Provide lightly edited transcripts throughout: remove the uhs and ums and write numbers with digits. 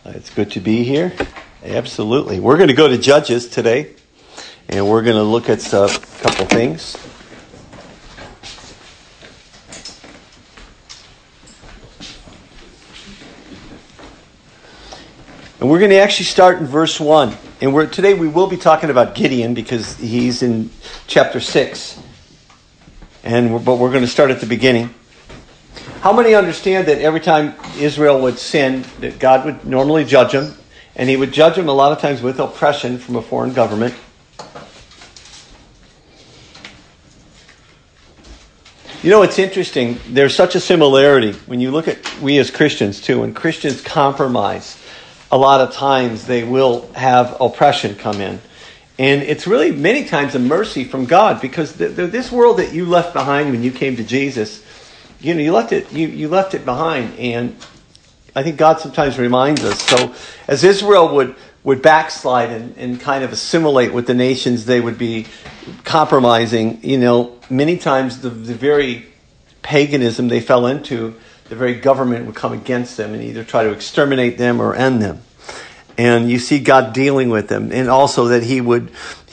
It's good to be here. Absolutely. We're going to go to Judges today, and we're going to look at a couple things. And we're going to actually start in verse 1. And today we will be talking about Gideon because he's in chapter 6. But we're going to start at the beginning. How many understand that every time Israel would sin, that God would normally judge them, and he would judge them a lot of times with oppression from a foreign government? You know, it's interesting. There's such a similarity when you look at we as Christians too. When Christians compromise, a lot of times they will have oppression come in. And it's really many times a mercy from God, because this world that you left behind when you came to Jesus, you know, you left it behind, and I think God sometimes reminds us. So as Israel would backslide and kind of assimilate with the nations they would be compromising, you know, many times the very paganism they fell into, the very government would come against them and either try to exterminate them or end them. And you see God dealing with them, and also that He would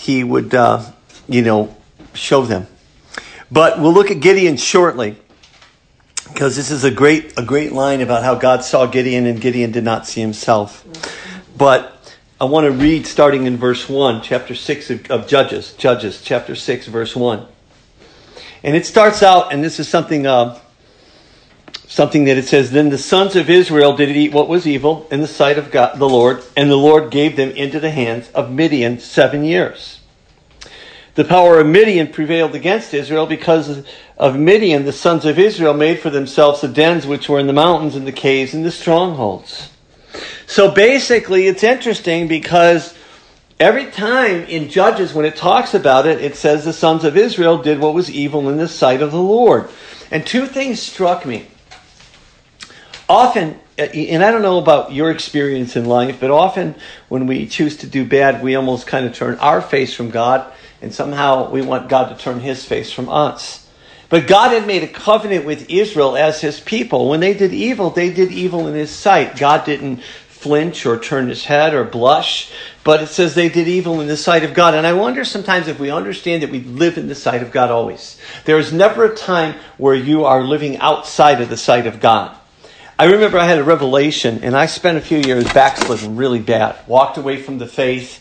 show them. But we'll look at Gideon shortly, because this is a great line about how God saw Gideon and Gideon did not see himself. But I want to read starting in verse 1, chapter 6 of Judges, chapter 6, verse 1. And it starts out, and this is something that it says, "Then the sons of Israel did eat what was evil in the sight of God, the Lord, and the Lord gave them into the hands of Midian 7 years. The power of Midian prevailed against Israel. Because of Midian, the sons of Israel made for themselves the dens which were in the mountains and the caves and the strongholds." So basically, it's interesting because every time in Judges, when it talks about it, it says the sons of Israel did what was evil in the sight of the Lord. And two things struck me. Often, and I don't know about your experience in life, but often when we choose to do bad, we almost kind of turn our face from God, and somehow we want God to turn His face from us. But God had made a covenant with Israel as His people. When they did evil in His sight. God didn't flinch or turn His head or blush, but it says they did evil in the sight of God. And I wonder sometimes if we understand that we live in the sight of God always. There is never a time where you are living outside of the sight of God. I remember I had a revelation, and I spent a few years backslidden really bad. Walked away from the faith.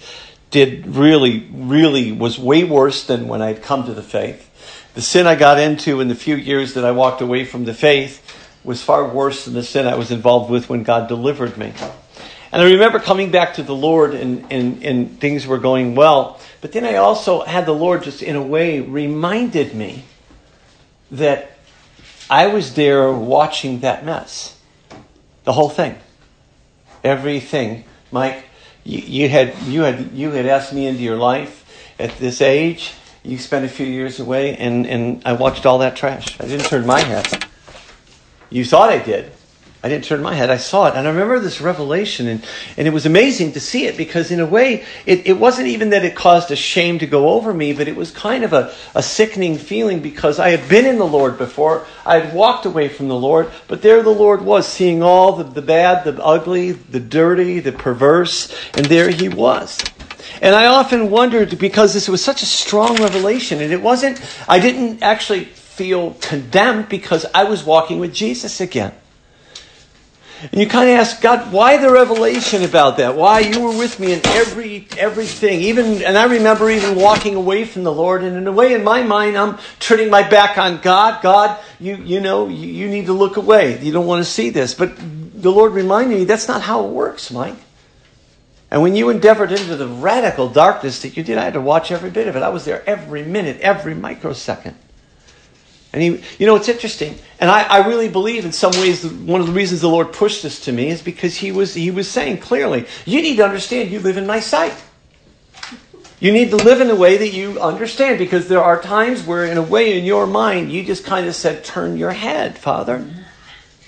Was way worse than when I'd come to the faith. The sin I got into in the few years that I walked away from the faith was far worse than the sin I was involved with when God delivered me. And I remember coming back to the Lord and things were going well. But then I also had the Lord just in a way reminded me that I was there watching that mess. The whole thing. Everything. Mike, you had asked me into your life at this age. You spent a few years away, and I watched all that trash. I didn't turn my head. You thought I did. I didn't turn my head. I saw it. And I remember this revelation, and it was amazing to see it, because in a way, it wasn't even that it caused a shame to go over me, but it was kind of a sickening feeling, because I had been in the Lord before. I had walked away from the Lord, but there the Lord was, seeing all the bad, the ugly, the dirty, the perverse, and there He was. And I often wondered, because this was such a strong revelation, and I didn't actually feel condemned, because I was walking with Jesus again. And you kind of ask God, why the revelation about that? Why you were with me in everything? And I remember even walking away from the Lord, and in a way, in my mind, I'm turning my back on God. God, you need to look away. You don't want to see this. But the Lord reminded me, that's not how it works, Mike. And when you endeavored into the radical darkness that you did, I had to watch every bit of it. I was there every minute, every microsecond. And it's interesting. And I really believe in some ways one of the reasons the Lord pushed this to me is because He was saying clearly, you need to understand you live in my sight. You need to live in a way that you understand, because there are times where in a way in your mind you just kind of said, turn your head, Father.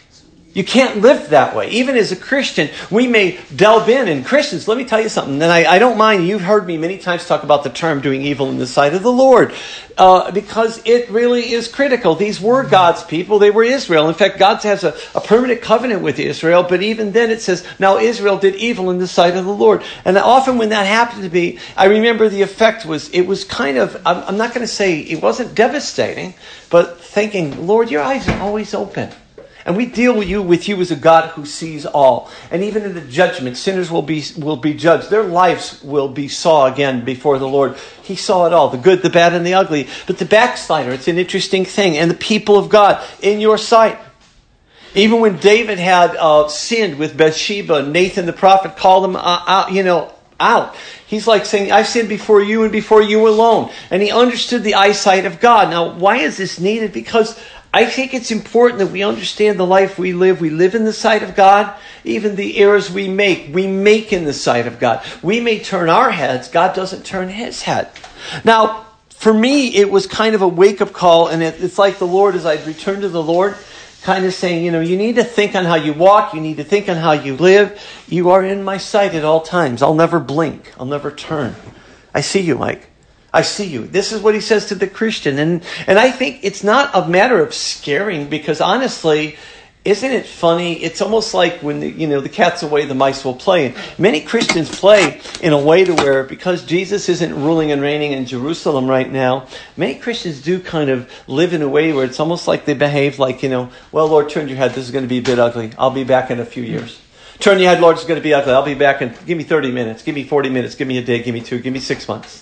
You can't live that way. Even as a Christian, we may delve in. And Christians, let me tell you something. And I don't mind. You've heard me many times talk about the term doing evil in the sight of the Lord. Because it really is critical. These were God's people. They were Israel. In fact, God has a permanent covenant with Israel. But even then it says, now Israel did evil in the sight of the Lord. And often when that happened to me, I remember the effect was, it was kind of, I'm not going to say it wasn't devastating, but thinking, Lord, your eyes are always open. And we deal with you as a God who sees all. And even in the judgment, sinners will be judged. Their lives will be saw again before the Lord. He saw it all, the good, the bad, and the ugly. But the backslider, it's an interesting thing. And the people of God, in your sight. Even when David had sinned with Bathsheba, Nathan the prophet called him out. He's like saying, I've sinned before you and before you alone. And he understood the eyesight of God. Now, why is this needed? Because I think it's important that we understand the life we live. We live in the sight of God. Even the errors we make in the sight of God. We may turn our heads. God doesn't turn his head. Now, for me, it was kind of a wake-up call. And it's like the Lord, as I'd returned to the Lord, kind of saying, you need to think on how you walk. You need to think on how you live. You are in my sight at all times. I'll never blink. I'll never turn. I see you, Mike. I see you. This is what he says to the Christian. And I think it's not a matter of scaring, because honestly, isn't it funny? It's almost like when the cat's away, the mice will play. And many Christians play in a way to where, because Jesus isn't ruling and reigning in Jerusalem right now, many Christians do kind of live in a way where it's almost like they behave like, well, Lord, turn your head. This is going to be a bit ugly. I'll be back in a few years. Turn your head, Lord, it's going to be ugly. I'll be back in, give me 30 minutes. Give me 40 minutes. Give me a day. Give me 2. Give me 6 months.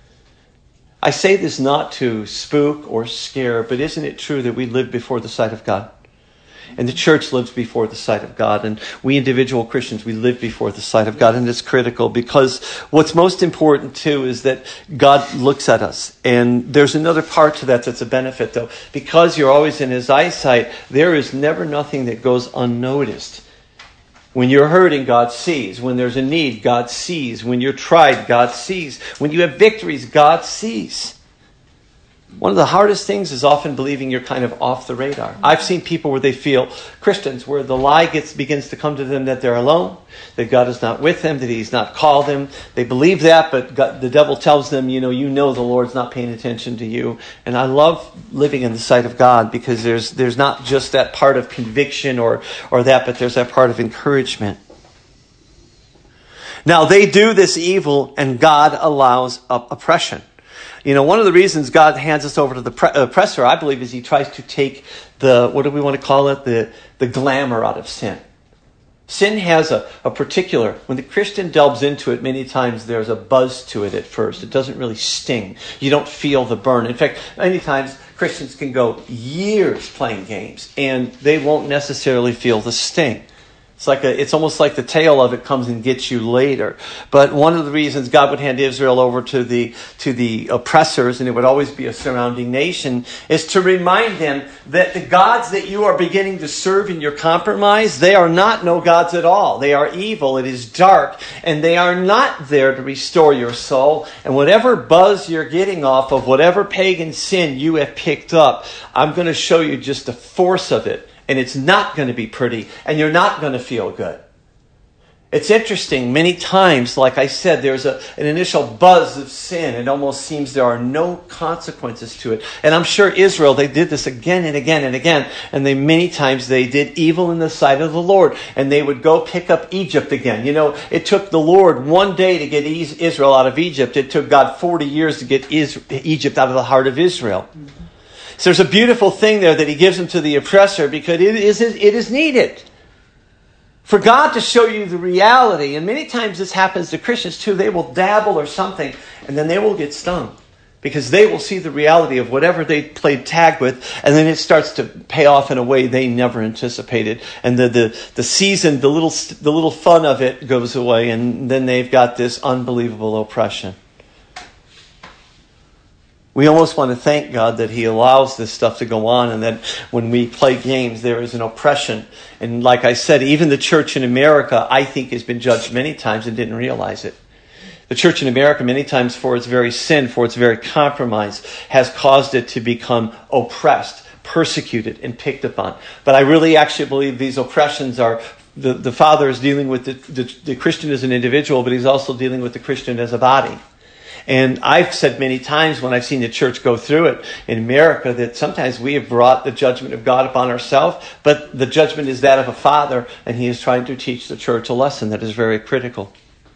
I say this not to spook or scare, but isn't it true that we live before the sight of God? And the church lives before the sight of God. And we individual Christians, we live before the sight of God. And it's critical, because what's most important too is that God looks at us. And there's another part to that that's a benefit though. Because you're always in his eyesight, there is never nothing that goes unnoticed. When you're hurting, God sees. When there's a need, God sees. When you're tried, God sees. When you have victories, God sees. One of the hardest things is often believing you're kind of off the radar. I've seen people where they feel, Christians, where the lie begins to come to them that they're alone, that God is not with them, that he's not called them. They believe that, but the devil tells them, the Lord's not paying attention to you. And I love living in the sight of God, because there's not just that part of conviction or that, but there's that part of encouragement. Now, they do this evil, and God allows oppression. One of the reasons God hands us over to the oppressor, I believe, is he tries to take what do we want to call it? The glamour out of sin. Sin has a particular, when the Christian delves into it, many times there's a buzz to it at first. It doesn't really sting. You don't feel the burn. In fact, many times Christians can go years playing games and they won't necessarily feel the sting. It's almost like the tail of it comes and gets you later. But one of the reasons God would hand Israel over to the oppressors, and it would always be a surrounding nation, is to remind them that the gods that you are beginning to serve in your compromise, they are not no gods at all. They are evil. It is dark. And they are not there to restore your soul. And whatever buzz you're getting off of, whatever pagan sin you have picked up, I'm going to show you just the force of it. And it's not going to be pretty, and you're not going to feel good. It's interesting, many times, like I said, there's an initial buzz of sin. It almost seems there are no consequences to it. And I'm sure Israel, they did this again and again and again. And many times they did evil in the sight of the Lord. And they would go pick up Egypt again. It took the Lord one day to get Israel out of Egypt. It took God 40 years to get Egypt out of the heart of Israel. So there's a beautiful thing there that he gives them to the oppressor, because it is needed for God to show you the reality. And many times this happens to Christians too. They will dabble or something, and then they will get stung, because they will see the reality of whatever they played tag with, and then it starts to pay off in a way they never anticipated. And the season, the little fun of it goes away, and then they've got this unbelievable oppression. We almost want to thank God that he allows this stuff to go on, and that when we play games, there is an oppression. And like I said, even the church in America, I think, has been judged many times and didn't realize it. The church in America, many times for its very sin, for its very compromise, has caused it to become oppressed, persecuted and picked upon. But I really actually believe these oppressions are, the Father is dealing with the Christian as an individual, but he's also dealing with the Christian as a body. And I've said many times when I've seen the church go through it in America that sometimes we have brought the judgment of God upon ourselves, but the judgment is that of a father, and he is trying to teach the church a lesson that is very critical.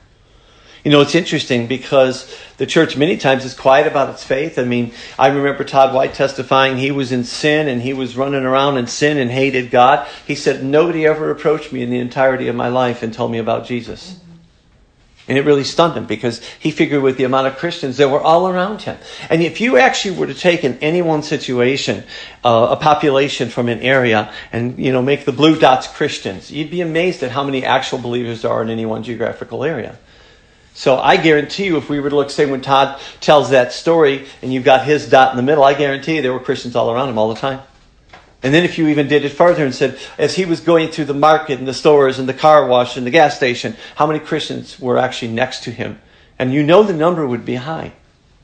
You know, it's interesting because the church many times is quiet about its faith. I mean, I remember Todd White testifying he was in sin and he was running around in sin and hated God. He said, nobody ever approached me in the entirety of my life and told me about Jesus. And it really stunned him because he figured with the amount of Christians that were all around him. And if you actually were to take in any one situation, a population from an area and, make the blue dots Christians, you'd be amazed at how many actual believers there are in any one geographical area. So I guarantee you, if we were to look, say, when Todd tells that story and you've got his dot in the middle, I guarantee you there were Christians all around him all the time. And then if you even did it further and said, as he was going through the market and the stores and the car wash and the gas station, how many Christians were actually next to him? And the number would be high.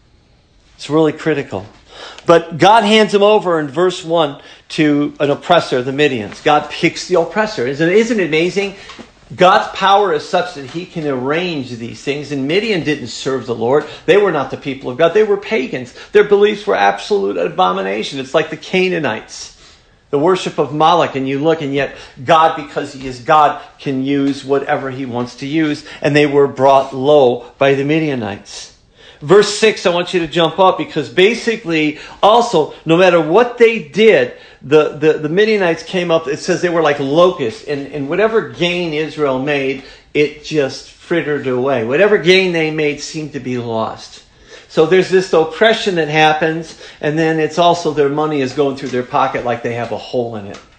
It's really critical. But God hands him over in verse 1 to an oppressor, the Midians. God picks the oppressor. Isn't it amazing? God's power is such that he can arrange these things. And Midian didn't serve the Lord. They were not the people of God. They were pagans. Their beliefs were absolute abomination. It's like the Canaanites. The worship of Moloch, and you look, and yet God, because he is God, can use whatever he wants to use. And they were brought low by the Midianites. Verse 6, I want you to jump up, because basically, also, no matter what they did, the Midianites came up, it says they were like locusts, and whatever gain Israel made, it just frittered away. Whatever gain they made seemed to be lost. So there's this oppression that happens, and then it's also their money is going through their pocket like they have a hole in it.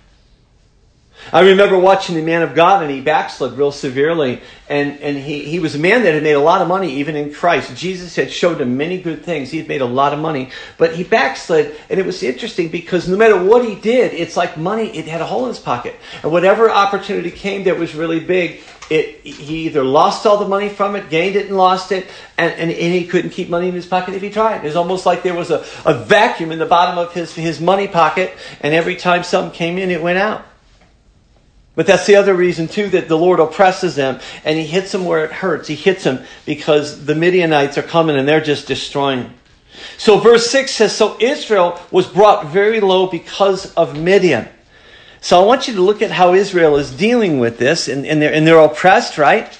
I remember watching the man of God, and he backslid real severely. And he was a man that had made a lot of money even in Christ. Jesus had showed him many good things. He had made a lot of money. But he backslid, and it was interesting because no matter what he did, it's like money, it had a hole in his pocket. And whatever opportunity came that was really big, he either lost all the money from it, gained it and lost it, and he couldn't keep money in his pocket if he tried. It was almost like there was a vacuum in the bottom of his money pocket, and every time something came in, it went out. But that's the other reason, too, that the Lord oppresses them, and he hits them where it hurts. He hits them because the Midianites are coming, and they're just destroying them. So verse 6 says, so Israel was brought very low because of Midian. So I want you to look at how Israel is dealing with this, and they're oppressed, right?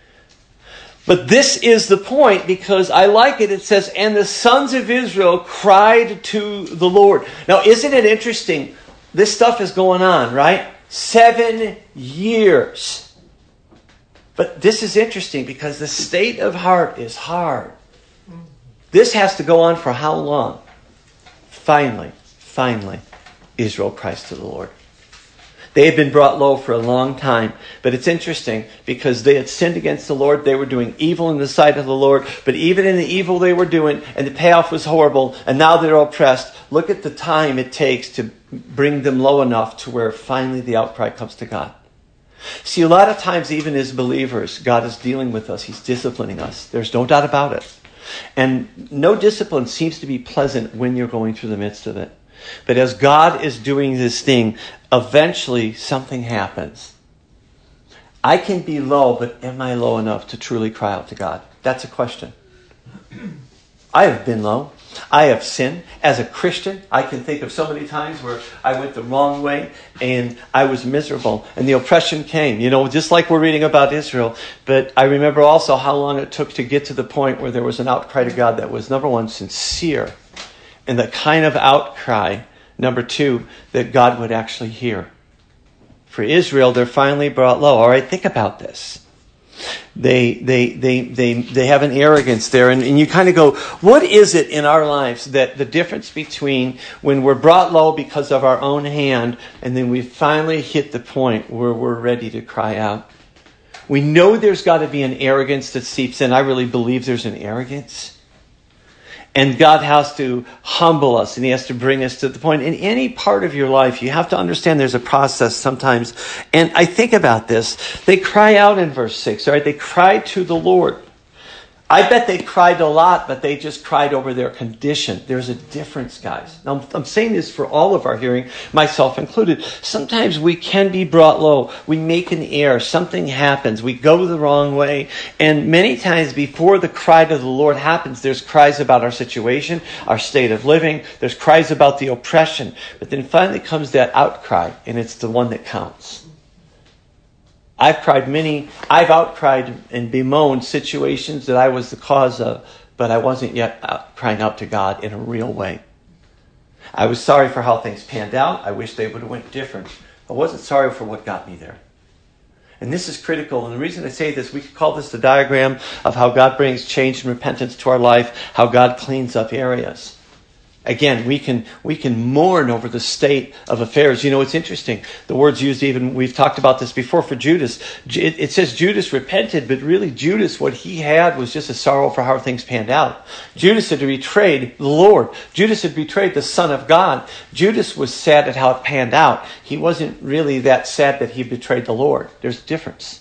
But this is the point, because I like it. It says, and the sons of Israel cried to the Lord. Now, isn't it interesting? This stuff is going on, right? 7 years. But this is interesting because the state of heart is hard. This has to go on for how long? Finally, Israel cries to the Lord. They had been brought low for a long time. But it's interesting because they had sinned against the Lord. They were doing evil in the sight of the Lord. But even in the evil they were doing, and the payoff was horrible, and now they're oppressed, look at the time it takes to bring them low enough to where finally the outcry comes to God. See, a lot of times, even as believers, God is dealing with us. He's disciplining us. There's no doubt about it. And no discipline seems to be pleasant when you're going through the midst of it. But as God is doing this thing, eventually something happens. I can be low, but am I low enough to truly cry out to God? That's a question. I have been low. I have sinned. As a Christian, I can think of so many times where I went the wrong way and I was miserable and the oppression came, just like we're reading about Israel. But I remember also how long it took to get to the point where there was an outcry to God that was, number one, sincere. And the kind of outcry, number two, that God would actually hear. For Israel, they're finally brought low. All right, think about this. They have an arrogance there, and you kind of go, what is it in our lives that the difference between when we're brought low because of our own hand, and then we finally hit the point where we're ready to cry out? We know there's got to be an arrogance that seeps in. I really believe there's an arrogance. And God has to humble us, and he has to bring us to the point. In any part of your life, you have to understand there's a process sometimes. And I think about this. They cry out in verse 6, all right? They cry to the Lord. I bet they cried a lot, but they just cried over their condition. There's a difference, guys. Now, I'm saying this for all of our hearing, myself included. Sometimes we can be brought low. We make an error. Something happens. We go the wrong way. And many times before the cry to the Lord happens, there's cries about our situation, our state of living. There's cries about the oppression. But then finally comes that outcry, and it's the one that counts. I've outcried and bemoaned situations that I was the cause of, but I wasn't yet crying out to God in a real way. I was sorry for how things panned out. I wish they would have went different. I wasn't sorry for what got me there. And this is critical. And the reason I say this, we could call this the diagram of how God brings change and repentance to our life, how God cleans up areas. Again, we can mourn over the state of affairs. You know, it's interesting. The word's used even, we've talked about this before for Judas. It says Judas repented, but really Judas, what he had was just a sorrow for how things panned out. Judas had betrayed the Lord. Judas had betrayed the Son of God. Judas was sad at how it panned out. He wasn't really that sad that he betrayed the Lord. There's a difference.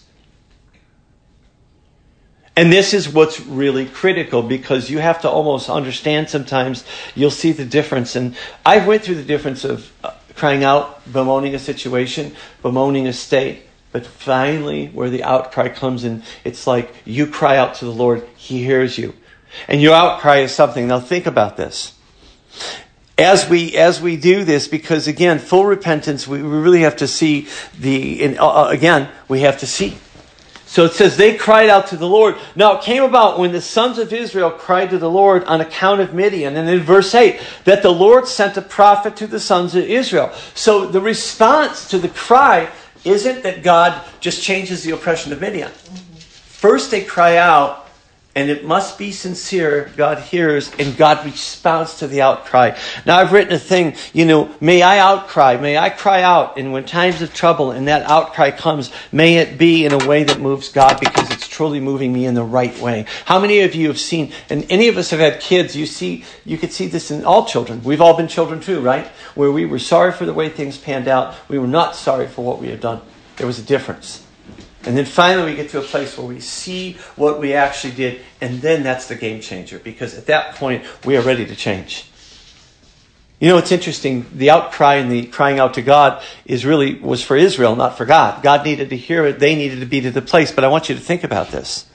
And this is what's really critical, because you have to almost understand sometimes. You'll see the difference. And I went through the difference of crying out, bemoaning a situation, bemoaning a state. But finally, where the outcry comes in, it's like you cry out to the Lord, He hears you. And your outcry is something. Now think about this. As we do this, because again, full repentance, we really have to see we have to see. So it says they cried out to the Lord. Now it came about when the sons of Israel cried to the Lord on account of Midian. And in verse 8, that the Lord sent a prophet to the sons of Israel. So the response to the cry isn't that God just changes the oppression of Midian. First they cry out, and it must be sincere. God hears, and God responds to the outcry. Now I've written a thing, may I outcry, may I cry out, and when times of trouble and that outcry comes, may it be in a way that moves God, because it's truly moving me in the right way. How many of you have seen, and any of us have had kids, you could see this in all children. We've all been children too, right? Where we were sorry for the way things panned out. We were not sorry for what we had done. There was a difference. And then finally we get to a place where we see what we actually did, and then that's the game changer, because at that point we are ready to change. You know, it's interesting. The outcry and the crying out to God was for Israel, not for God. God needed to hear it. They needed to be to the place. But I want you to think about this.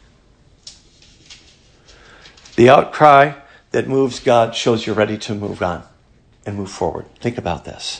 The outcry that moves God shows you're ready to move on and move forward. Think about this.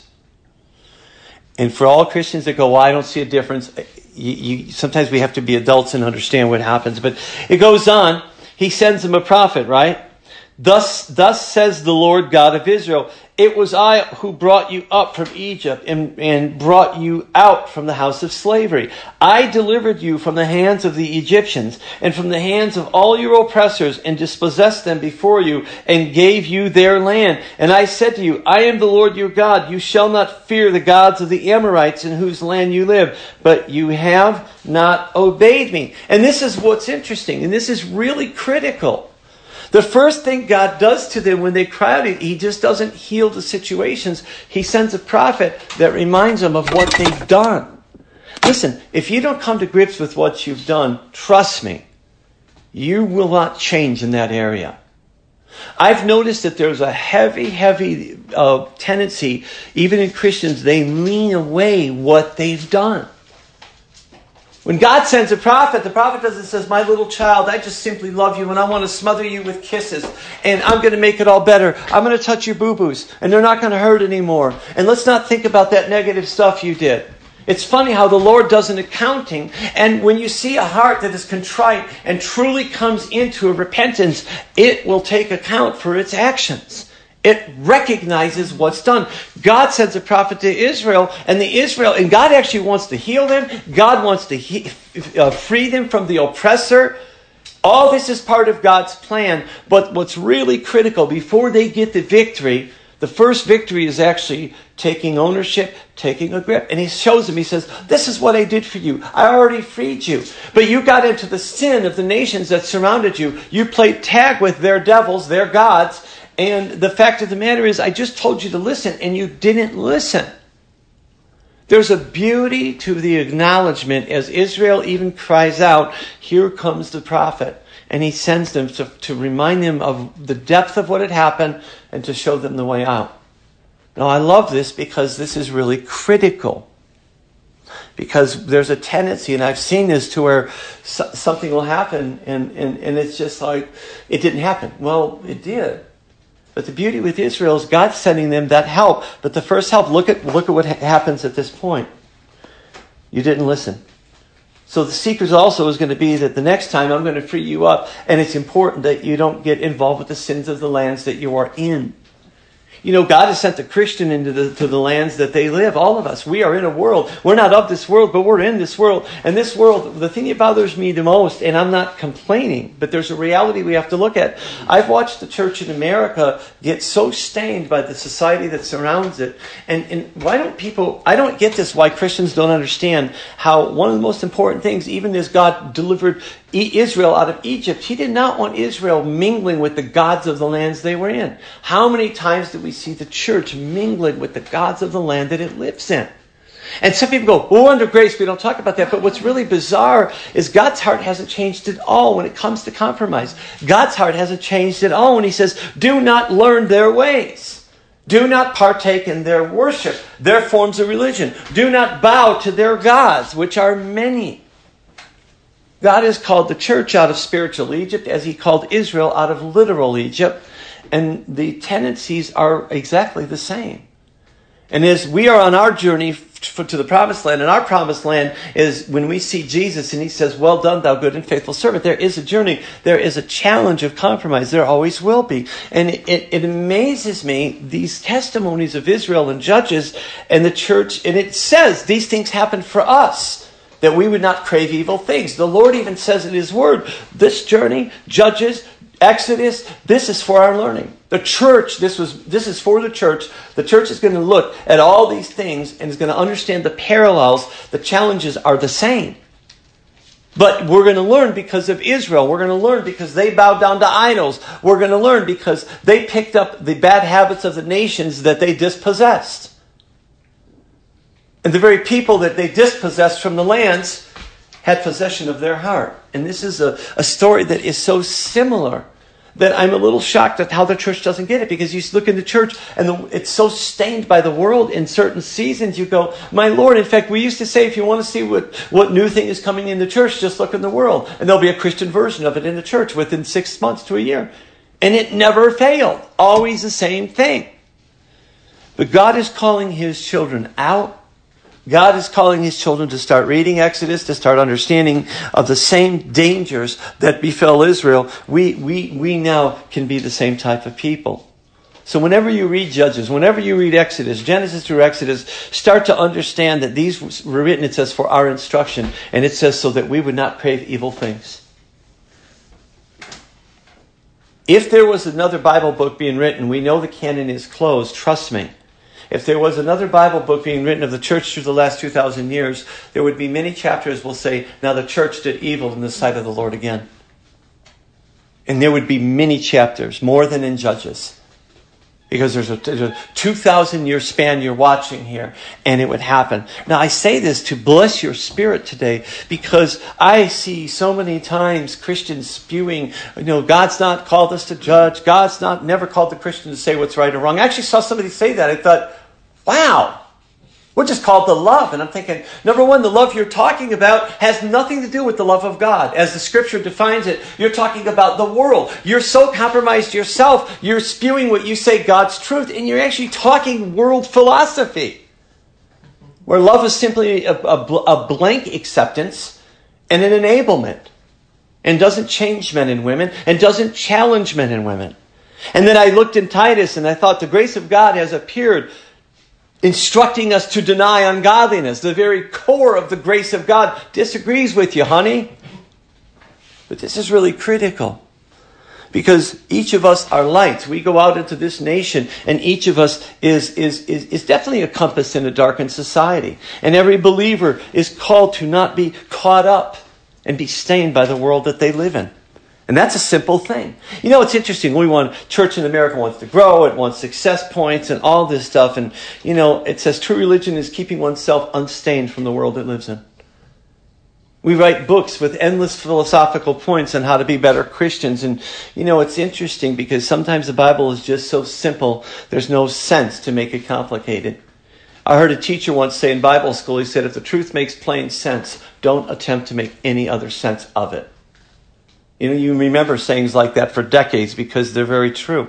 And for all Christians that go, well, I don't see a difference. Sometimes we have to be adults and understand what happens. But it goes on. He sends them a prophet, right? Thus says the Lord God of Israel, it was I who brought you up from Egypt and brought you out from the house of slavery. I delivered you from the hands of the Egyptians and from the hands of all your oppressors, and dispossessed them before you and gave you their land. And I said to you, I am the Lord your God. You shall not fear the gods of the Amorites in whose land you live. But you have not obeyed me. And this is what's interesting. And this is really critical. The first thing God does to them when they cry out, He just doesn't heal the situations. He sends a prophet that reminds them of what they've done. Listen, if you don't come to grips with what you've done, trust me, you will not change in that area. I've noticed that there's a heavy tendency, even in Christians, they lean away what they've done. When God sends a prophet, the prophet doesn't say, my little child, I just simply love you and I want to smother you with kisses and I'm going to make it all better. I'm going to touch your boo-boos and they're not going to hurt anymore. And let's not think about that negative stuff you did. It's funny how the Lord does an accounting, and when you see a heart that is contrite and truly comes into a repentance, it will take account for its actions. It recognizes what's done. God sends a prophet to Israel, and God actually wants to heal them. God wants to free them from the oppressor. All this is part of God's plan. But what's really critical, before they get the victory, the first victory is actually taking ownership, taking a grip. And He shows them, He says, this is what I did for you. I already freed you. But you got into the sin of the nations that surrounded you. You played tag with their devils, their gods. And the fact of the matter is, I just told you to listen, and you didn't listen. There's a beauty to the acknowledgement as Israel even cries out, here comes the prophet. And he sends them to remind them of the depth of what had happened and to show them the way out. Now I love this because this is really critical. Because there's a tendency, and I've seen this, to where something will happen and it's just like, it didn't happen. Well, it did. But the beauty with Israel is God's sending them that help. But the first help, look at what happens at this point. You didn't listen. So the secret also is going to be that the next time I'm going to free you up. And it's important that you don't get involved with the sins of the lands that you are in. You know, God has sent the Christian to the lands that they live. All of us. We are in a world. We're not of this world, but we're in this world. And this world, the thing that bothers me the most, and I'm not complaining, but there's a reality we have to look at. I've watched the church in America get so stained by the society that surrounds it. And why don't people, I don't get this, why Christians don't understand how one of the most important things, even as God delivered Israel out of Egypt, He did not want Israel mingling with the gods of the lands they were in. How many times did we see the church mingling with the gods of the land that it lives in? And some people go, oh, under grace, we don't talk about that. But what's really bizarre is God's heart hasn't changed at all when it comes to compromise. God's heart hasn't changed at all when He says, do not learn their ways. Do not partake in their worship, their forms of religion. Do not bow to their gods, which are many. God has called the church out of spiritual Egypt as He called Israel out of literal Egypt. And the tendencies are exactly the same. And as we are on our journey to the promised land, and our promised land is when we see Jesus and He says, well done, thou good and faithful servant. There is a journey. There is a challenge of compromise. There always will be. And it amazes me, these testimonies of Israel and Judges and the church, and it says these things happen for us, that we would not crave evil things. The Lord even says in His Word, this journey, Judges, Exodus, this is for our learning. The church, this is for the church. The church is going to look at all these things and is going to understand the parallels. The challenges are the same. But we're going to learn because of Israel. We're going to learn because they bowed down to idols. We're going to learn because they picked up the bad habits of the nations that they dispossessed. And the very people that they dispossessed from the lands had possession of their heart. And this is a story that is so similar that I'm a little shocked at how the church doesn't get it. Because you look in the church and it's so stained by the world in certain seasons. You go, my Lord, in fact, we used to say if you want to see what new thing is coming in the church, just look in the world. And there'll be a Christian version of it in the church within 6 months to a year. And it never failed. Always the same thing. But God is calling His children out. God is calling His children to start reading Exodus, to start understanding of the same dangers that befell Israel. We now can be the same type of people. So whenever you read Judges, whenever you read Exodus, Genesis through Exodus, start to understand that these were written, it says, for our instruction. And it says so that we would not crave evil things. If there was another Bible book being written, we know the canon is closed, trust me. If there was another Bible book being written of the church through the last 2,000 years, there would be many chapters will say, now the church did evil in the sight of the Lord again. And there would be many chapters, more than in Judges. Because there's a 2,000-year span you're watching here, and it would happen. Now, I say this to bless your spirit today, because I see so many times Christians spewing, God's not called us to judge. God's never called the Christian to say what's right or wrong. I actually saw somebody say that. I thought, wow, we're just called to love. And I'm thinking, number one, the love you're talking about has nothing to do with the love of God. As the Scripture defines it, you're talking about the world. You're so compromised yourself, you're spewing what you say God's truth, and you're actually talking world philosophy. Where love is simply a blank acceptance and an enablement. And doesn't change men and women, and doesn't challenge men and women. And then I looked in Titus, and I thought the grace of God has appeared, instructing us to deny ungodliness. The very core of the grace of God disagrees with you, honey. But this is really critical. Because each of us are lights. We go out into this nation, and each of us is definitely a compass in a darkened society. And every believer is called to not be caught up and be stained by the world that they live in. And that's a simple thing. You know, it's interesting. Church in America wants to grow. It wants success points and all this stuff. And, you know, it says true religion is keeping oneself unstained from the world it lives in. We write books with endless philosophical points on how to be better Christians. And, you know, it's interesting because sometimes the Bible is just so simple, there's no sense to make it complicated. I heard a teacher once say in Bible school, he said, if the truth makes plain sense, don't attempt to make any other sense of it. You know, you remember sayings like that for decades because they're very true.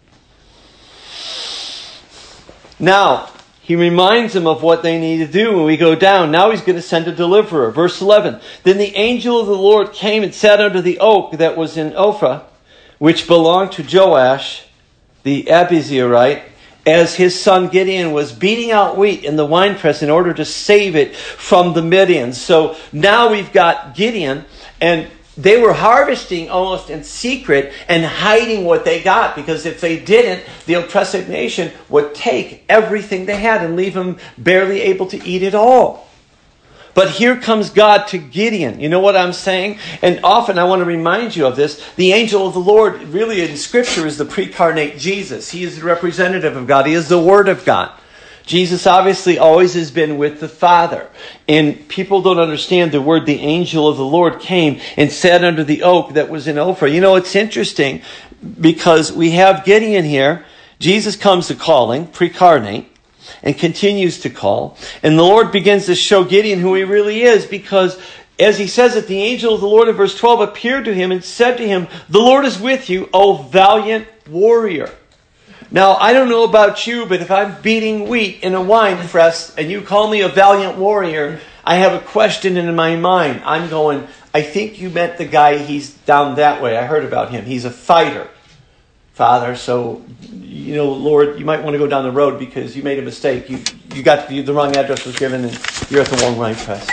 Now, he reminds them of what they need to do when we go down. Now he's going to send a deliverer. Verse 11. Then the angel of the Lord came and sat under the oak that was in Ophrah, which belonged to Joash, the Abiezrite, as his son Gideon was beating out wheat in the winepress in order to save it from the Midians. So now we've got Gideon, and they were harvesting almost in secret and hiding what they got, because if they didn't, the oppressive nation would take everything they had and leave them barely able to eat it all. But here comes God to Gideon. You know what I'm saying? And often I want to remind you of this. The angel of the Lord really in Scripture is the pre-incarnate Jesus. He is the representative of God. He is the Word of God. Jesus obviously always has been with the Father. And people don't understand the word, the angel of the Lord came and sat under the oak that was in Ophrah. You know, it's interesting because we have Gideon here. Jesus comes to calling, pre-incarnate, and continues to call. And the Lord begins to show Gideon who he really is, because as he says it, the angel of the Lord in verse 12 appeared to him and said to him, "The Lord is with you, O valiant warrior." Now, I don't know about you, but if I'm beating wheat in a wine press and you call me a valiant warrior, I have a question in my mind. I'm going, I think you meant the guy, he's down that way. I heard about him. He's a fighter, Father. So, you know, Lord, you might want to go down the road because you made a mistake. You got the wrong address was given and you're at the wrong wine press.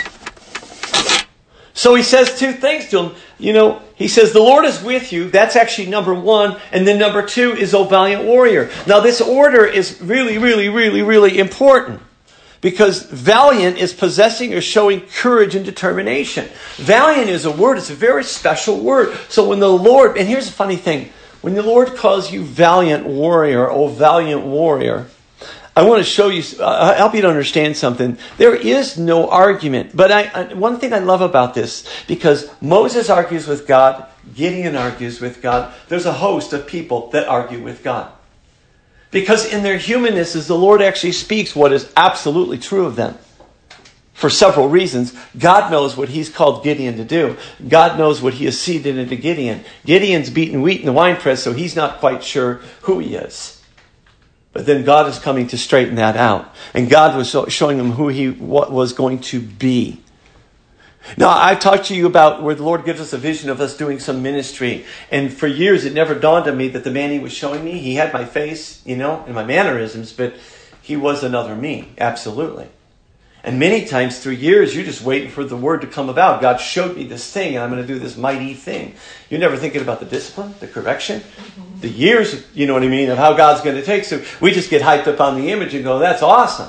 So he says two things to him. You know, he says, the Lord is with you. That's actually number one. And then number two is, O valiant warrior. Now this order is really, really, really, really important. Because valiant is possessing or showing courage and determination. Valiant is a word. It's a very special word. So when the Lord, and here's the funny thing. When the Lord calls you valiant warrior, O valiant warrior, I want to show you, help you to understand something. There is no argument. But one thing I love about this, because Moses argues with God, Gideon argues with God, there's a host of people that argue with God. Because in their humanness, as the Lord actually speaks what is absolutely true of them. For several reasons. God knows what he's called Gideon to do. God knows what he has seeded into Gideon. Gideon's beaten wheat in the winepress, so he's not quite sure who he is. But then God is coming to straighten that out. And God was showing him who he was going to be. Now, I've talked to you about where the Lord gives us a vision of us doing some ministry. And for years, it never dawned on me that the man he was showing me, he had my face, you know, and my mannerisms, but he was another me. Absolutely. And many times through years, you're just waiting for the word to come about. God showed me this thing, and I'm going to do this mighty thing. You're never thinking about the discipline, the correction, the years, you know what I mean, of how God's going to take. So we just get hyped up on the image and go, that's awesome.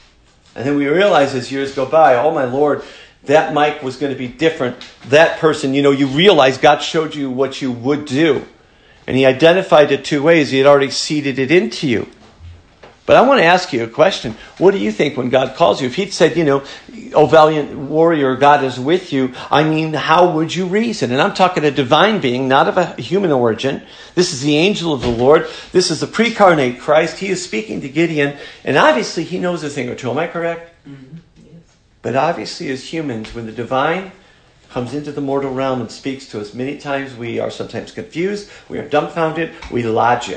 And then we realize as years go by, oh my Lord, that Mike was going to be different. That person, you know, you realize God showed you what you would do. And he identified it two ways. He had already seeded it into you. But I want to ask you a question. What do you think when God calls you? If he'd said, you know, O valiant warrior, God is with you, I mean, how would you reason? And I'm talking a divine being, not of a human origin. This is the angel of the Lord. This is the pre-incarnate Christ. He is speaking to Gideon. And obviously he knows a thing or two. Am I correct? Mm-hmm. Yes. But obviously as humans, when the divine comes into the mortal realm and speaks to us, many times we are sometimes confused. We are dumbfounded. We logic.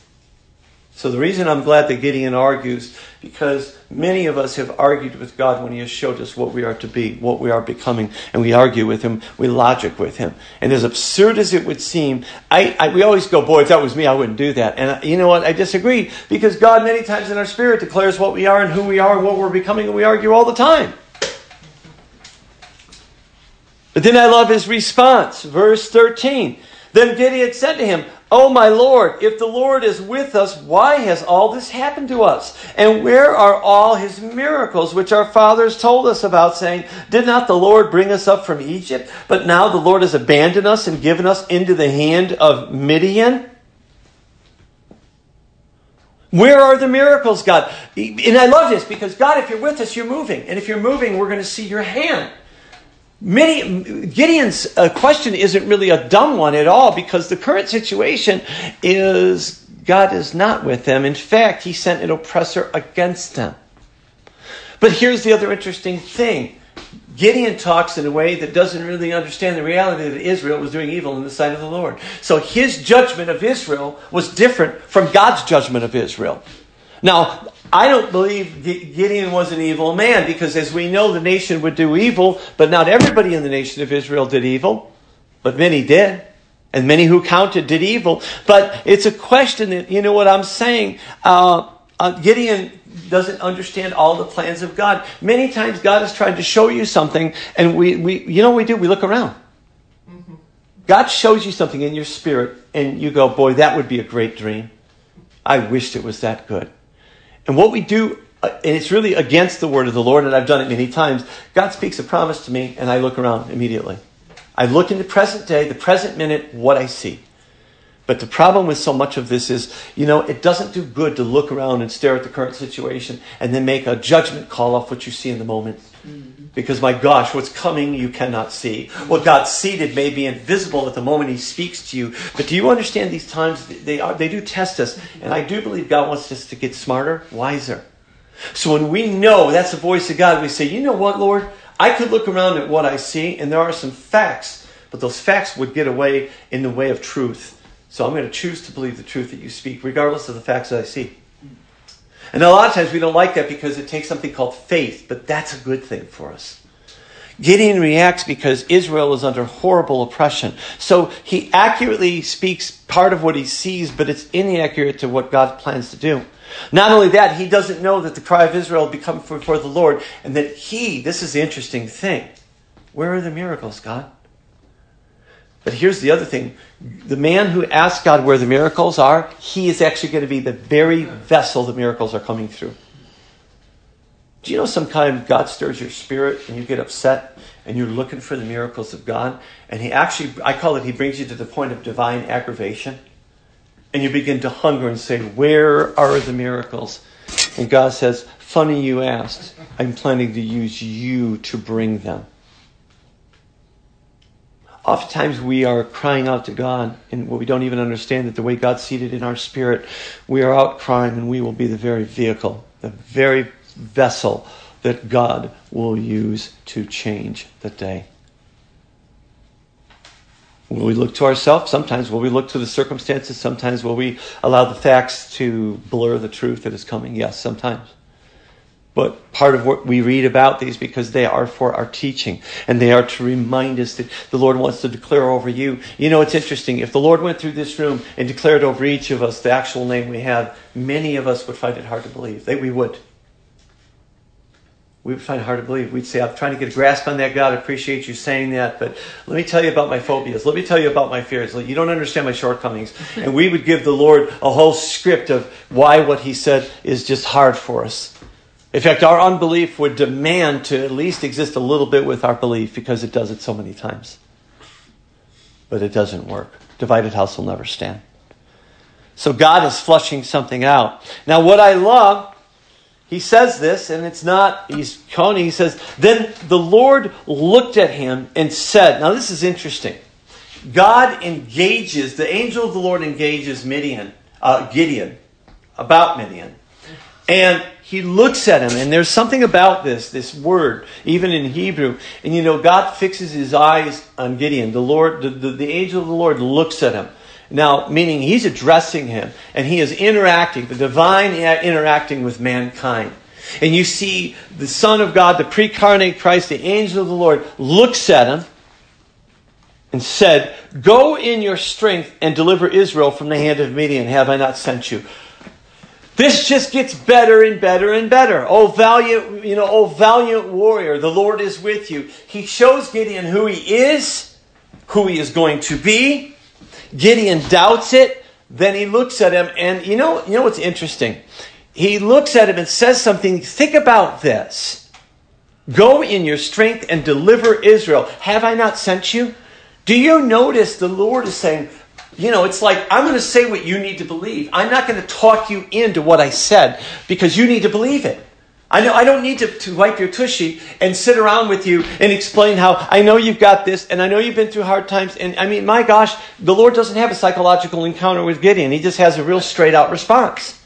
So the reason I'm glad that Gideon argues, because many of us have argued with God when he has showed us what we are to be, what we are becoming, and we argue with him, we logic with him. And as absurd as it would seem, we always go, boy, if that was me, I wouldn't do that. And you know what? I disagree, because God many times in our spirit declares what we are and who we are and what we're becoming, and we argue all the time. But then I love his response. Verse 13. Then Gideon said to him, O "Oh my Lord, if the Lord is with us, why has all this happened to us? And where are all his miracles which our fathers told us about, saying, did not the Lord bring us up from Egypt? But now the Lord has abandoned us and given us into the hand of Midian." Where are the miracles, God? And I love this because, God, if you're with us, you're moving. And if you're moving, we're going to see your hand. Gideon's question isn't really a dumb one at all, because the current situation is God is not with them. In fact, he sent an oppressor against them. But here's the other interesting thing. Gideon talks in a way that doesn't really understand the reality that Israel was doing evil in the sight of the Lord. So his judgment of Israel was different from God's judgment of Israel. Now, I don't believe Gideon was an evil man, because as we know, the nation would do evil, but not everybody in the nation of Israel did evil, but many did. And many who counted did evil. But it's a question that, you know what I'm saying? Gideon doesn't understand all the plans of God. Many times God is trying to show you something, and we you know what we do? We look around. God shows you something in your spirit, and you go, boy, that would be a great dream. I wished it was that good. And what we do, and it's really against the word of the Lord, and I've done it many times, God speaks a promise to me, and I look around immediately. I look in the present day, the present minute, what I see. But the problem with so much of this is, it doesn't do good to look around and stare at the current situation and then make a judgment call off what you see in the moment. Because, my gosh, what's coming you cannot see. What God seated may be invisible at the moment he speaks to you. But do you understand these times, they do test us. And I do believe God wants us to get smarter, wiser. So when we know that's the voice of God, we say, you know what, Lord? I could look around at what I see, and there are some facts, but those facts would get away in the way of truth. So I'm going to choose to believe the truth that you speak, regardless of the facts that I see. And a lot of times we don't like that because it takes something called faith, but that's a good thing for us. Gideon reacts because Israel is under horrible oppression. So he accurately speaks part of what he sees, but it's inaccurate to what God plans to do. Not only that, he doesn't know that the cry of Israel will become before the Lord, and that this is the interesting thing. Where are the miracles, God? But here's the other thing. The man who asks God where the miracles are, he is actually going to be the very vessel the miracles are coming through. Do you know sometimes God stirs your spirit and you get upset and you're looking for the miracles of God? And I call it, he brings you to the point of divine aggravation. And you begin to hunger and say, where are the miracles? And God says, funny you asked. I'm planning to use you to bring them. Oftentimes we are crying out to God, and we don't even understand that the way God's seated in our spirit, we are out crying, and we will be the very vehicle, the very vessel that God will use to change the day. Will we look to ourselves? Sometimes. Will we look to the circumstances? Sometimes. Will we allow the facts to blur the truth that is coming? Yes, sometimes. But part of what we read about these, because they are for our teaching, and they are to remind us that the Lord wants to declare over you. You know, it's interesting. If the Lord went through this room and declared over each of us the actual name we have, many of us would find it hard to believe. We would. We would find it hard to believe. We'd say, I'm trying to get a grasp on that, God. I appreciate you saying that, but let me tell you about my phobias. Let me tell you about my fears. You don't understand my shortcomings. And we would give the Lord a whole script of why what he said is just hard for us. In fact, our unbelief would demand to at least exist a little bit with our belief, because it does it so many times. But it doesn't work. Divided house will never stand. So God is flushing something out. Now, what I love, he says this, and it's not, he's Coney, he says, then the Lord looked at him and said, now this is interesting. God engages, the angel of the Lord engages Gideon, about Midian. And he looks at him, and there's something about this word, even in Hebrew. And God fixes his eyes on Gideon. The Lord, the angel of the Lord looks at him. Now, meaning he's addressing him, and he is interacting, the divine interacting with mankind. And you see the Son of God, the pre-incarnate Christ, the angel of the Lord, looks at him and said, go in your strength and deliver Israel from the hand of Midian. Have I not sent you? This just gets better and better and better. Oh valiant warrior, the Lord is with you. He shows Gideon who he is going to be. Gideon doubts it, then he looks at him, and you know what's interesting? He looks at him and says something. Think about this. Go in your strength and deliver Israel. Have I not sent you? Do you notice the Lord is saying, it's like, I'm going to say what you need to believe. I'm not going to talk you into what I said because you need to believe it. I don't need to wipe your tushy and sit around with you and explain how I know you've got this and I know you've been through hard times. And I mean, my gosh, the Lord doesn't have a psychological encounter with Gideon. He just has a real straight out response.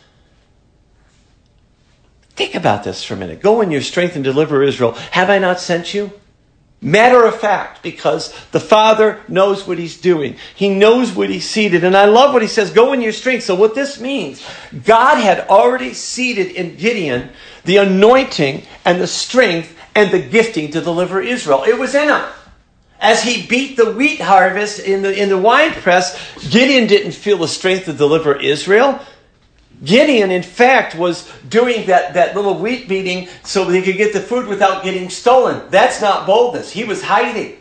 Think about this for a minute. Go in your strength and deliver Israel. Have I not sent you? Matter of fact, because the Father knows what He's doing. He knows what He's seated. And I love what He says, go in your strength. So what this means, God had already seated in Gideon the anointing and the strength and the gifting to deliver Israel. It was in him. As he beat the wheat harvest in the wine press, Gideon didn't feel the strength to deliver Israel. Gideon, in fact, was doing that little wheat beating so that he could get the food without getting stolen. That's not boldness. He was hiding.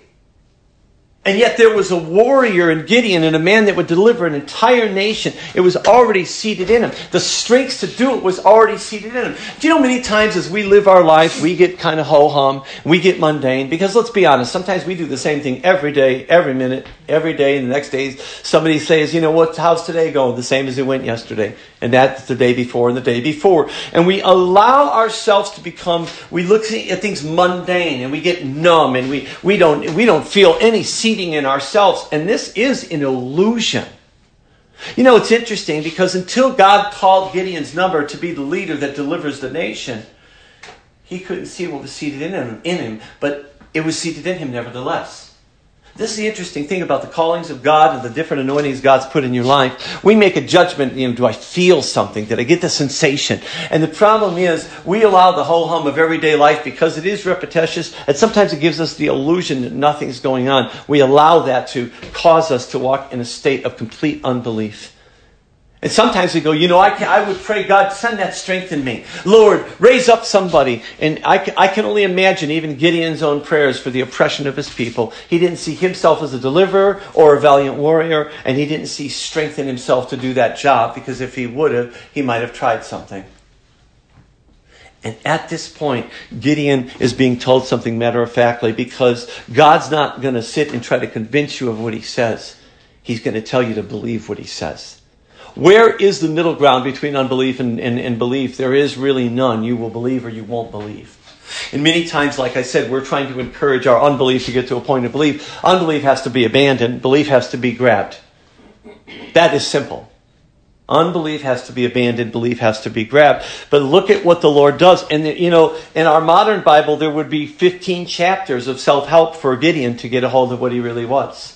And yet there was a warrior in Gideon and a man that would deliver an entire nation. It was already seated in him. The strength to do it was already seated in him. Do you know many times as we live our life, we get kind of ho-hum, we get mundane? Because let's be honest, sometimes we do the same thing every day, every minute, every day, and the next day somebody says, how's today going? The same as it went yesterday. And that's the day before and the day before. And we allow ourselves to we look at things mundane and we get numb and we don't feel any seating in ourselves. And this is an illusion. It's interesting because until God called Gideon's number to be the leader that delivers the nation, he couldn't see what was seated in him, but it was seated in him nevertheless. This is the interesting thing about the callings of God and the different anointings God's put in your life. We make a judgment, do I feel something? Did I get the sensation? And the problem is we allow the whole hum of everyday life because it is repetitious and sometimes it gives us the illusion that nothing's going on. We allow that to cause us to walk in a state of complete unbelief. And sometimes we go, I would pray, God, send that strength in me. Lord, raise up somebody. And I can only imagine even Gideon's own prayers for the oppression of his people. He didn't see himself as a deliverer or a valiant warrior, and he didn't see strength in himself to do that job, because if he would have, he might have tried something. And at this point, Gideon is being told something matter-of-factly, because God's not going to sit and try to convince you of what He says. He's going to tell you to believe what He says. Where is the middle ground between unbelief and belief? There is really none. You will believe or you won't believe. And many times, like I said, we're trying to encourage our unbelief to get to a point of belief. Unbelief has to be abandoned. Belief has to be grabbed. That is simple. Unbelief has to be abandoned. Belief has to be grabbed. But look at what the Lord does. And, in our modern Bible, there would be 15 chapters of self-help for Gideon to get a hold of what he really was.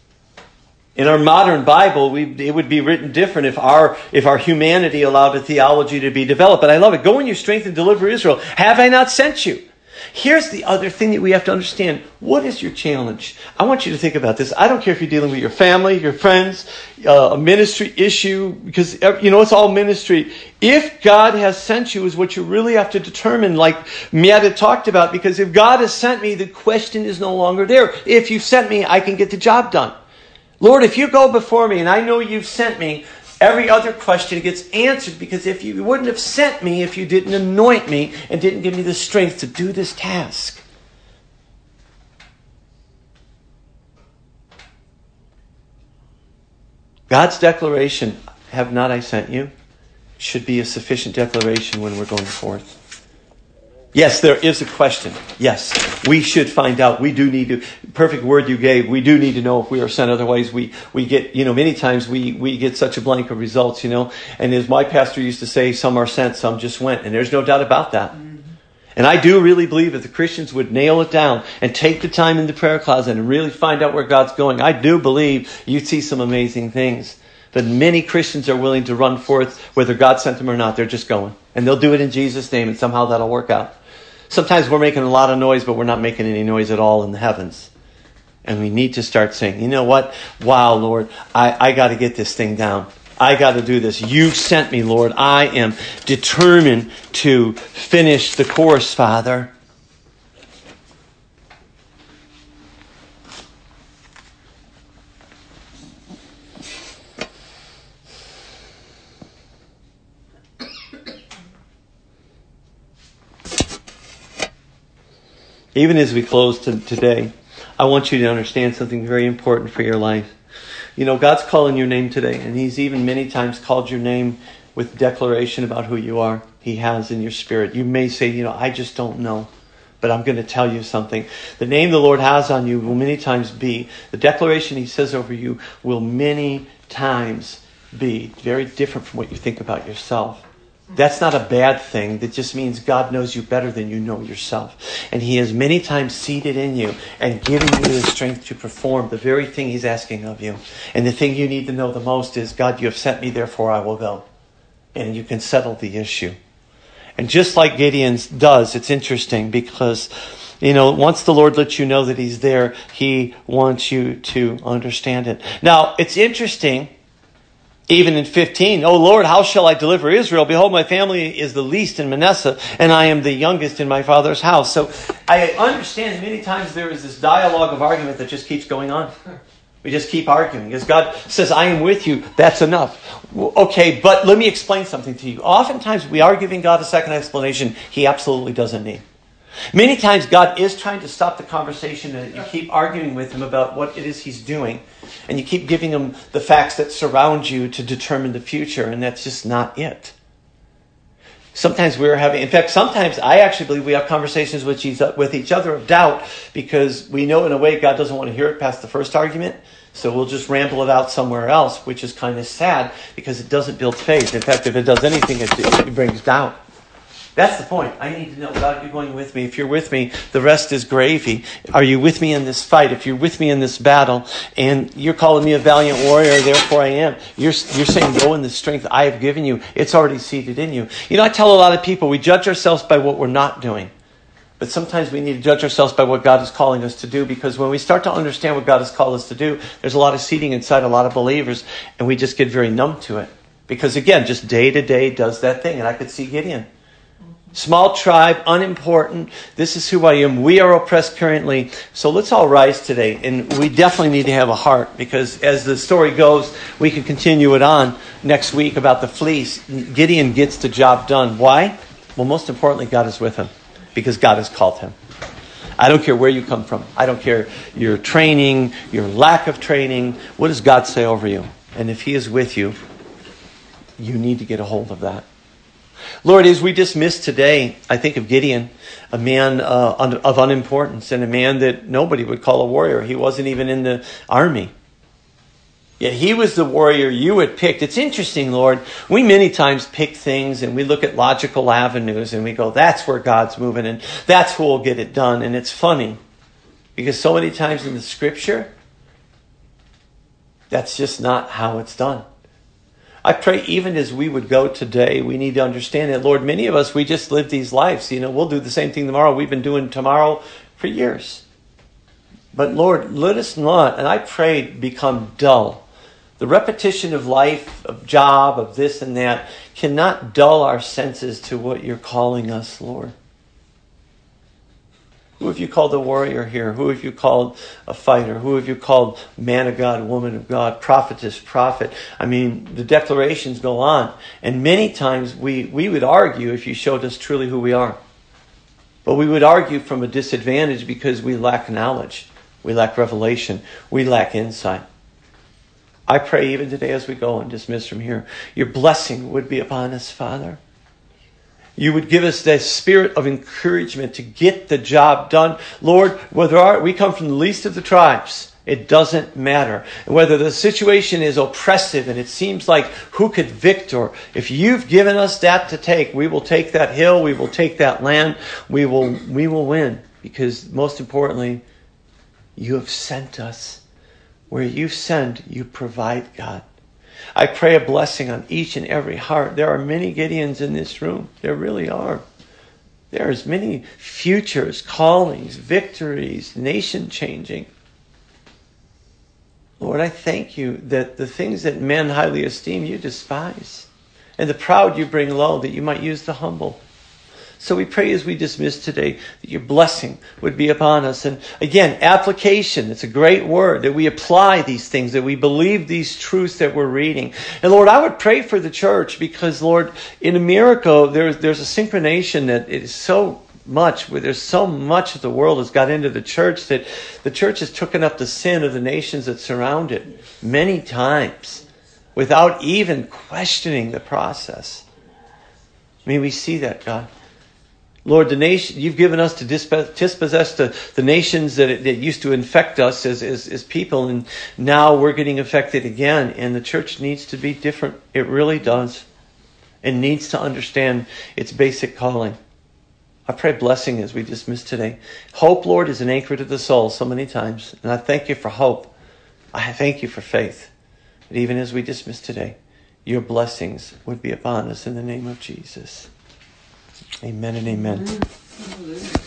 In our modern Bible, it would be written different if our humanity allowed a theology to be developed. But I love it. Go in your strength and deliver Israel. Have I not sent you? Here's the other thing that we have to understand. What is your challenge? I want you to think about this. I don't care if you're dealing with your family, your friends, a ministry issue, because, it's all ministry. If God has sent you is what you really have to determine, like Miata talked about, because if God has sent me, the question is no longer there. If you've sent me, I can get the job done. Lord, if you go before me and I know you've sent me, every other question gets answered, because if you wouldn't have sent me if you didn't anoint me and didn't give me the strength to do this task. God's declaration, have not I sent you, should be a sufficient declaration when we're going forth. Yes, there is a question. Yes, we should find out. We do need to, perfect word you gave, we do need to know if we are sent. Otherwise, we get, many times we get such a blank of results, And as my pastor used to say, some are sent, some just went. And there's no doubt about that. Mm-hmm. And I do really believe if the Christians would nail it down and take the time in the prayer closet and really find out where God's going, I do believe you'd see some amazing things. But many Christians are willing to run forth, whether God sent them or not. They're just going. And they'll do it in Jesus' name, and somehow that'll work out. Sometimes we're making a lot of noise, but we're not making any noise at all in the heavens. And we need to start saying, you know what? Wow, Lord, I got to get this thing down. I got to do this. You've sent me, Lord. I am determined to finish the course, Father. Even as we close today, I want you to understand something very important for your life. You know, God's calling your name today, and He's even many times called your name with declaration about who you are. He has in your spirit. You may say, I just don't know. But I'm going to tell you something. The name the Lord has on you will many times be, the declaration He says over you will many times be very different from what you think about yourself. That's not a bad thing. That just means God knows you better than you know yourself. And He has many times seated in you and given you the strength to perform the very thing He's asking of you. And the thing you need to know the most is, God, you have sent me, therefore I will go. And you can settle the issue. And just like Gideon does, it's interesting because, once the Lord lets you know that He's there, He wants you to understand it. Now, it's interesting, even in 15, "O Lord, how shall I deliver Israel? Behold, my family is the least in Manasseh, and I am the youngest in my father's house." So I understand many times there is this dialogue of argument that just keeps going on. We just keep arguing. As God says, "I am with you," that's enough. Okay, but let me explain something to you. Oftentimes we are giving God a second explanation He absolutely doesn't need. Many times God is trying to stop the conversation and you keep arguing with Him about what it is He's doing. And you keep giving Him the facts that surround you to determine the future, and that's just not it. Sometimes sometimes I actually believe we have conversations with each other of doubt because we know in a way God doesn't want to hear it past the first argument. So we'll just ramble it out somewhere else, which is kind of sad because it doesn't build faith. In fact, if it does anything, it brings doubt. That's the point. I need to know, God, you're going with me. If you're with me, the rest is gravy. Are you with me in this fight? If you're with me in this battle, and you're calling me a valiant warrior, therefore I am. You're saying, go in the strength I have given you. It's already seated in you. I tell a lot of people, we judge ourselves by what we're not doing. But sometimes we need to judge ourselves by what God is calling us to do, because when we start to understand what God has called us to do, there's a lot of seeding inside a lot of believers, and we just get very numb to it. Because again, just day to day does that thing. And I could see Gideon. Small tribe, unimportant. This is who I am. We are oppressed currently. So let's all rise today. And we definitely need to have a heart, because as the story goes, we can continue it on next week about the fleece. Gideon gets the job done. Why? Well, most importantly, God is with him, because God has called him. I don't care where you come from. I don't care your training, your lack of training. What does God say over you? And if He is with you, you need to get a hold of that. Lord, as we dismiss today, I think of Gideon, a man of unimportance and a man that nobody would call a warrior. He wasn't even in the army. Yet he was the warrior you had picked. It's interesting, Lord. We many times pick things and we look at logical avenues and we go, that's where God's moving and that's who will get it done. And it's funny because so many times in the Scripture, that's just not how it's done. I pray even as we would go today, we need to understand that, Lord, many of us, we just live these lives. We'll do the same thing tomorrow. We've been doing tomorrow for years. But Lord, let us not, and I pray, become dull. The repetition of life, of job, of this and that, cannot dull our senses to what you're calling us, Lord. Who have you called a warrior here? Who have you called a fighter? Who have you called man of God, woman of God, prophetess, prophet? I mean, the declarations go on. And many times we would argue if you showed us truly who we are. But we would argue from a disadvantage because we lack knowledge. We lack revelation. We lack insight. I pray even today as we go and dismiss from here, your blessing would be upon us, Father. You would give us that spirit of encouragement to get the job done. Lord, whether we come from the least of the tribes, it doesn't matter. And whether the situation is oppressive and it seems like who could victor, if you've given us that to take, we will take that hill, we will take that land, we will win. Because most importantly, you have sent us. Where you send, you provide, God. I pray a blessing on each and every heart. There are many Gideons in this room. There really are. There's many futures, callings, victories, nation changing. Lord, I thank you that the things that men highly esteem, you despise. And the proud you bring low, that you might use the humble. So we pray as we dismiss today that your blessing would be upon us. And again, application. It's a great word that we apply these things, that we believe these truths that we're reading. And Lord, I would pray for the church because, Lord, in America, there's a synchronization that is so much, where there's so much of the world has got into the church that the church has taken up the sin of the nations that surround it many times without even questioning the process. May we see that, God. Lord, the nation you've given us to dispossess the nations that used to infect us as people, and now we're getting affected again, and the church needs to be different. It really does. It needs to understand its basic calling. I pray blessing as we dismiss today. Hope, Lord, is an anchor to the soul so many times, and I thank you for hope. I thank you for faith. But even as we dismiss today, your blessings would be upon us in the name of Jesus. Amen and amen.